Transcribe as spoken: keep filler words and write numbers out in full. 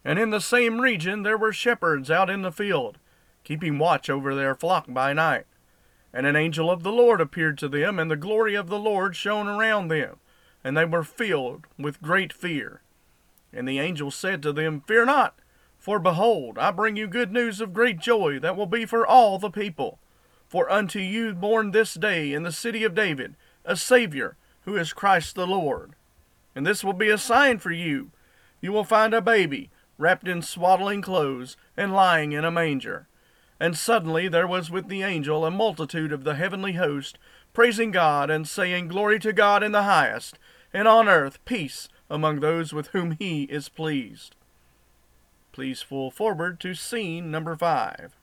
And in the same region there were shepherds out in the field, keeping watch over their flock by night. And an angel of the Lord appeared to them, and the glory of the Lord shone around them, and they were filled with great fear. And the angel said to them, Fear not, for behold, I bring you good news of great joy that will be for all the people. For unto you born this day in the city of David a Savior, who is Christ the Lord. And this will be a sign for you. You will find a baby wrapped in swaddling clothes and lying in a manger. And suddenly there was with the angel a multitude of the heavenly host, praising God and saying, Glory to God in the highest, and on earth peace among those with whom he is pleased. Please full forward to scene number five.